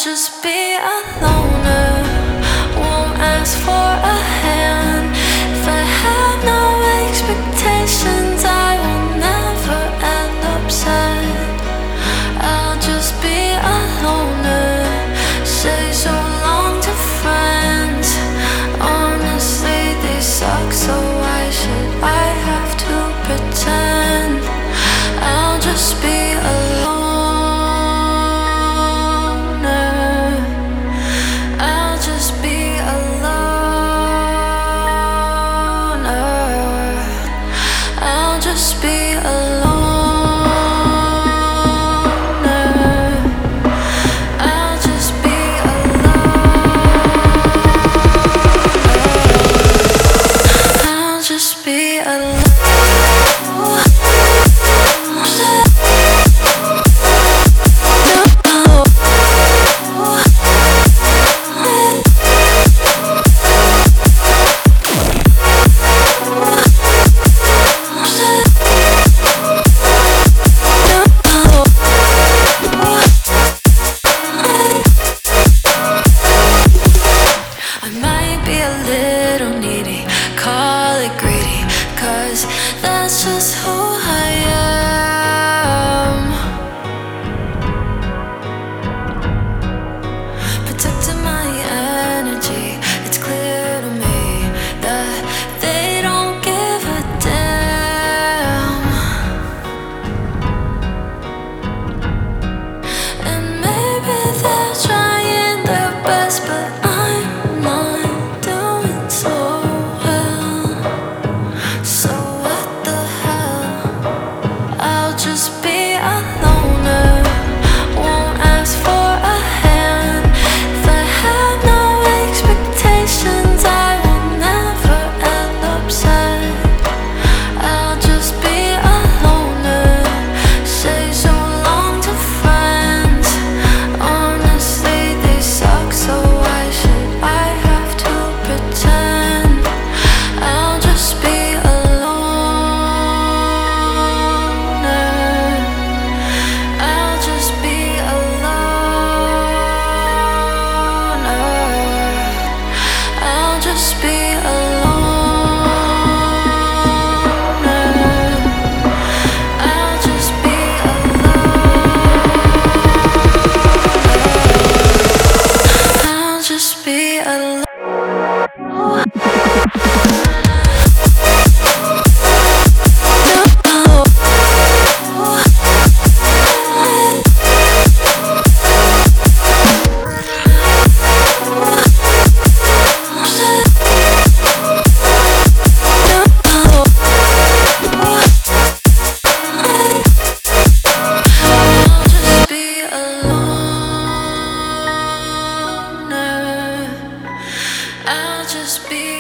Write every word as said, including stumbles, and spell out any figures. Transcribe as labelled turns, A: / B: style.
A: just be a loner, won't ask for a hand. If I have no expectations, I will never end up sad. I'll just be a loner, say so long to friends. Honestly, they suck, so why should I have to pretend? I'll just be alone. That's just who I am. Protecting my energy, it's clear to me that they don't give a damn. And maybe they're trying their best, but I'm not doing so well. So just be a loner, won't ask for a hand. If I have no expectations, I will never end up sad. I'll just be a loner, say so long to friends. Honestly, they suck, so why should I have to pretend? I'll just be be alone. I'll just be